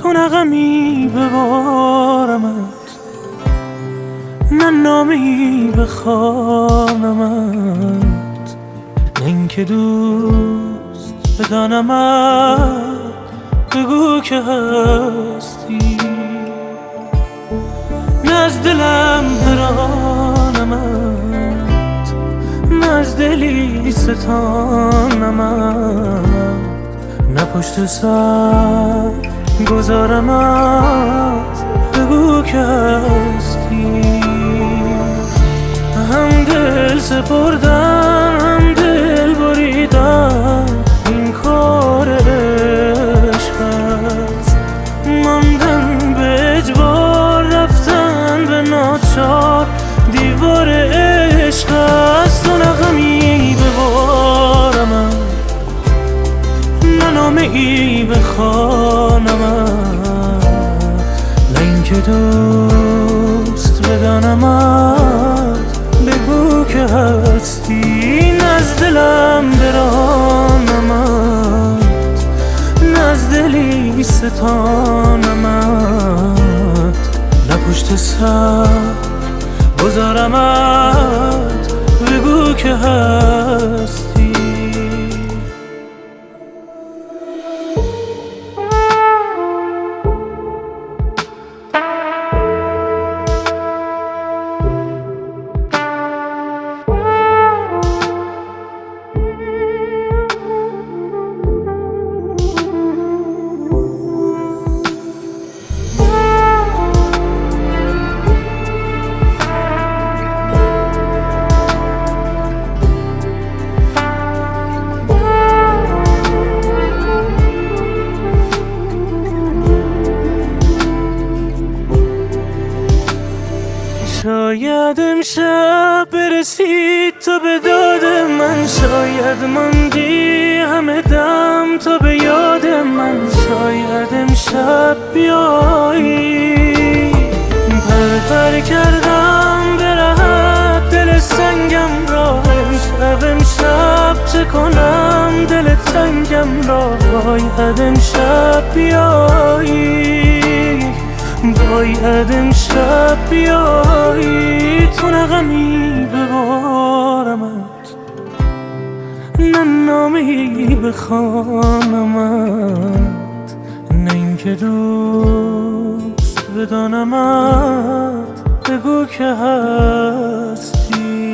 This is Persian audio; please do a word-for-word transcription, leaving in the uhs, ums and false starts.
تو نغمی ببارمت، نه نامی بخوانمت، نه اینکه دوست بدانمت. بگو که هستی، نه از دلم برانمت، نه از دلی ستانمت، نه پشت سر گذارمت. بگو که هستی. هم دل سپردم هم دل بریدم، این کار عشق است. ماندن به اجبار، رفتن به ناچار، دیوار عشق است. تو نغمی ببارمت، نه نامه ای بخوانمت، نه اینکه دوست بدانمت. بگو که هستی، نه از دلم برانمت، نه از دلی ستانمت، نه پشت سر گذارمت. بگو که هستی. شاید امشب برسید تو به داد من، شاید ماندی همه دم تو به یاد من. شاید امشب بیایی، پر پر کردم به راحت دل سنگم را. امشب امشب چه کنم دل تنگم را. باید امشب بیایی، باید امشب بیایی. تو نغمی ببارمت، نه نامی بخوانمت، نه اینکه دوست بدانمت. بگو که هستی.